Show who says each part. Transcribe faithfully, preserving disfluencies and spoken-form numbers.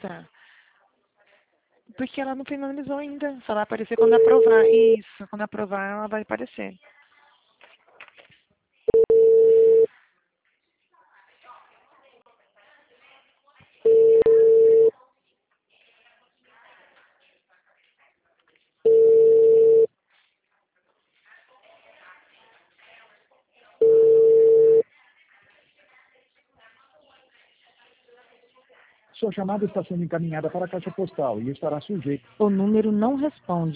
Speaker 1: Moça, porque ela não finalizou ainda. Só vai aparecer quando aprovar. Isso, quando aprovar ela vai aparecer.
Speaker 2: Sua chamada está sendo encaminhada para a caixa postal e estará sujeita.
Speaker 3: O número não responde.